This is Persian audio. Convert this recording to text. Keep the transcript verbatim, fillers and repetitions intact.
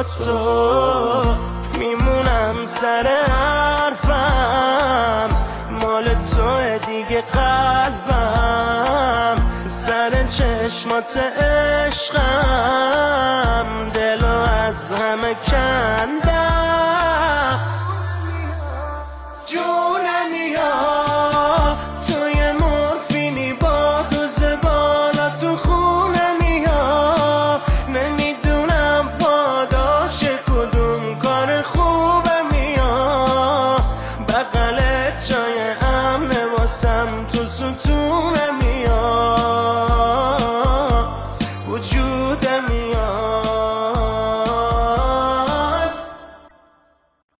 با تو میمونم سر حرفم، مال تو دیگه قلبم، سر چشمات عشقم، دلو از همه کندم.